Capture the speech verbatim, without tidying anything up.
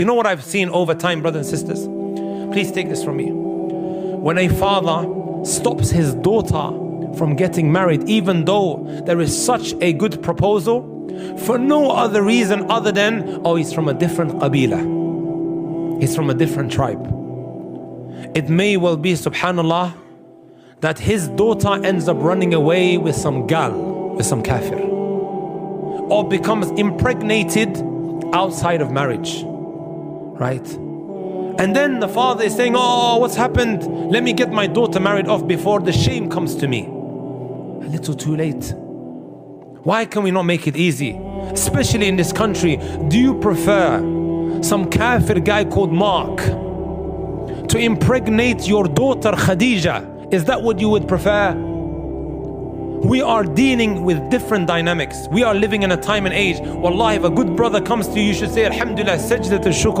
You know what I've seen over time, brothers and sisters? Please take this from me. When a father stops his daughter from getting married, even though there is such a good proposal, for no other reason other than, oh, he's from a different qabila, he's from a different tribe. It may well be, subhanallah, that his daughter ends up running away with some gal, with some kafir, or becomes impregnated outside of marriage, right? And then the father is saying, oh, what's happened? Let me get my daughter married off before the shame comes to me. A little too late. Why can we not make it easy? Especially in this country. Do you prefer some kafir guy called Mark to impregnate your daughter Khadija? Is that what you would prefer? We are dealing with different dynamics. We are living in a time and age. Wallahi, if a good brother comes to you, you should say, Alhamdulillah, sajdat al-shukr.